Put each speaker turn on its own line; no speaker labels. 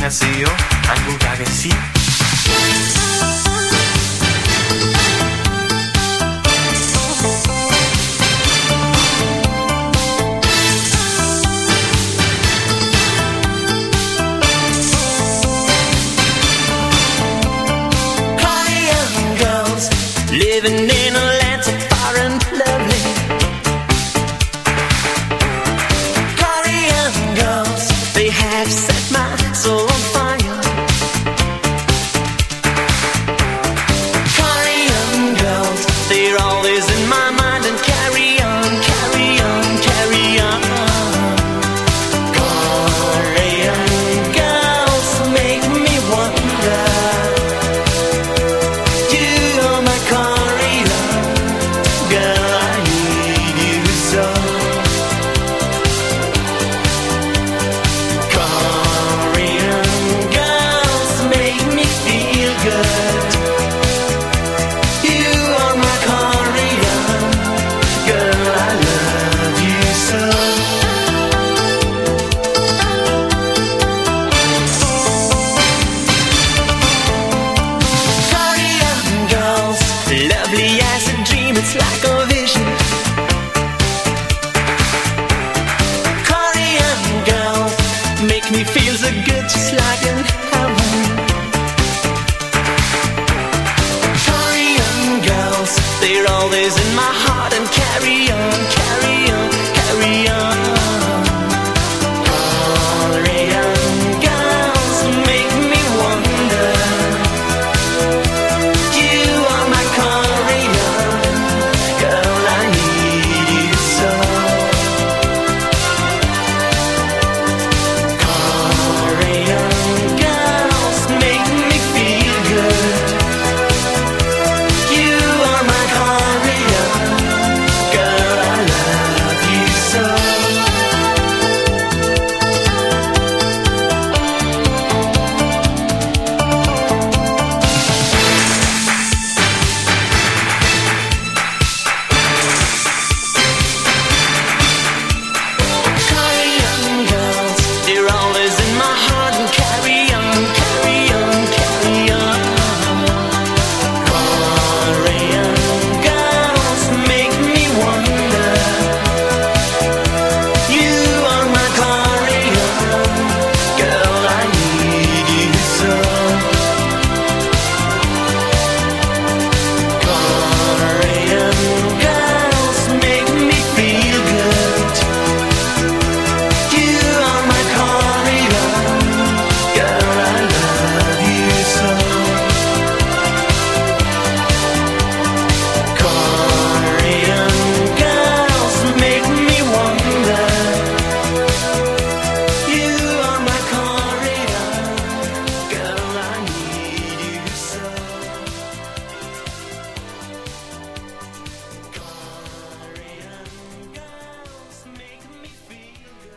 하세요 한국 아가씨.
Korean girls living in a land so far and lovely. Korean girls, they have set my soul on fire. Korean girls, they're always in my mind and carry on, carry on, carry on. Korean girls make me wonder. You are my Korean girl, I need you so. Korean girls make me feel good. You are my Korean girl, I love you so. Korean girls, lovely as a dream, it's like a vision. Korean girls make me feel so good, just like